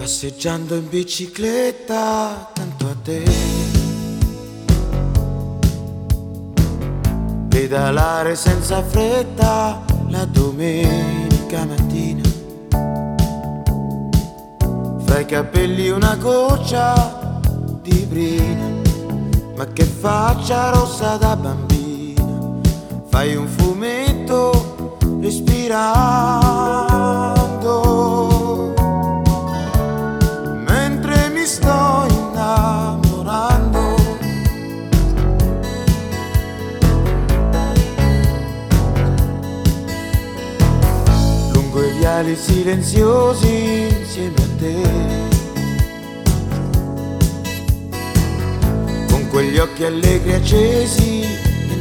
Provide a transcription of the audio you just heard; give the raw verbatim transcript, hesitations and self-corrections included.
Passeggiando in bicicletta tanto a te, pedalare senza fretta la domenica mattina, fra i capelli una goccia di brina, ma che faccia rossa da bambina, fai un fumetto respirando, mentre mi sto innamorando. Lungo i viali silenziosi insieme a te, con quegli occhi allegri accesi